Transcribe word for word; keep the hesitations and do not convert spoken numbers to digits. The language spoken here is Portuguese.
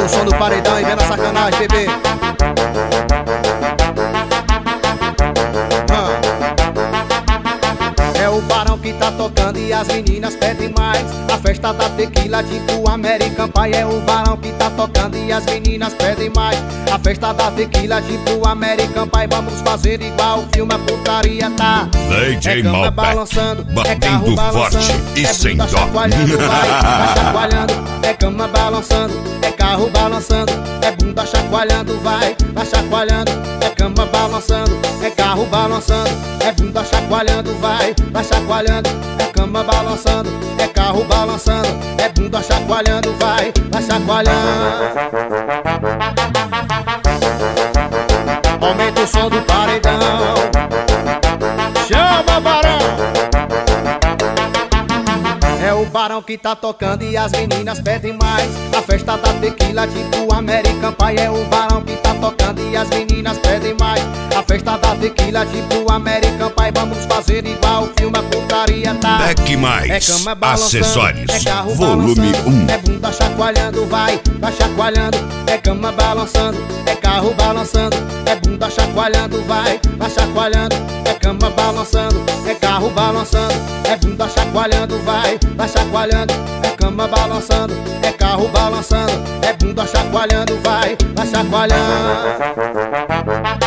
som do paredão e vendo a sacanagem, bebê. É o barão que tá tocando e as meninas pedem mais. A festa da tequila tipo American Pie. É o barão que tá tocando e as meninas pedem mais. A festa da tequila tipo American Pie. Vamos fazer igual o filme, a putaria tá. D J é cama balançando, é carro balançando, e é sem bunda dó. chacoalhando, vai, vai chacoalhando. É cama balançando, é carro balançando, é bunda chacoalhando, vai, vai chacoalhando. É cama balançando, é carro balançando, é bunda chacoalhando, vai, vai chacoalhando. É cama balançando, é carro balançando, é bunda chacoalhando, vai, vai chacoalhando. Aumenta o som do paredão. Chama, barão. É o barão que tá tocando e as meninas pedem mais. A festa da tequila tipo American Pie. É o barão que tá tocando e as meninas pedem mais. A festa da tequila tipo American Pie. Vamos fazer igual o filme, a putaria tá. Beck Mais, é cama balançando, acessórios, é carro volume balançando, um. é bunda chacoalhando, vai, vai chacoalhando. É cama balançando, é carro balançando, é bunda chacoalhando, vai, vai chacoalhando. É cama balançando, é carro balançando, é bunda chacoalhando, vai, vai chacoalhando. É cama balançando, é carro balançando, é bunda chacoalhando, vai, vai chacoalhando.